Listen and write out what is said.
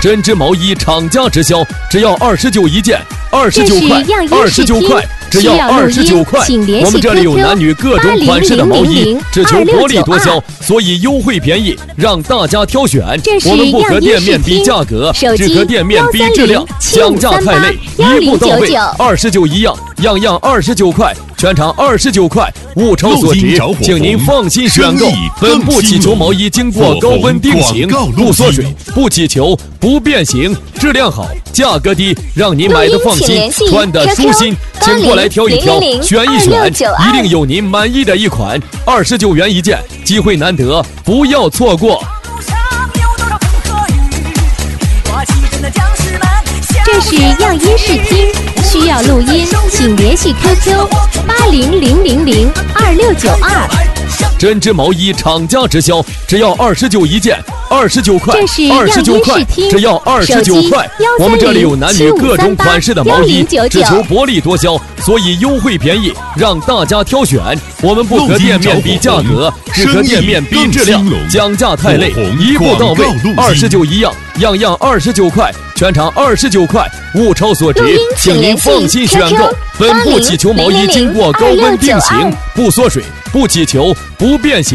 针织毛衣厂家直销，只要29一件，29块，29块，只要29块。我们这里有男女各种款式的毛衣，只求薄利多销，所以优惠便宜，让大家挑选。我们不和店面比价格，只和店面比质量，讲价太累，一步到位，29一样，样样29块，全场29块，物超所值，请您放心选购。本部祈求毛衣经过高温定型，不缩水，不起球，不变形，质量好，价格低，让您买的放心，穿的舒心。请过来挑一挑，选一选，一定有您满意的一款。29元一件，机会难得，不要错过。 这是样音视听，需要录音，请联系 QQ 800002692。 针织毛衣厂家直销，只要29一件，29块，29块，只要29块。我们这里有男女各种款式的毛衣，只求薄利多销，所以优惠便宜，让大家挑选。我们不和店面比价格，只和店面比质量，讲价太累，一步到位，29一样，样样29块，全场29块，物超所值，请您放心选购。本部祈求毛衣经过高温定型，不缩水，不起球，不变形。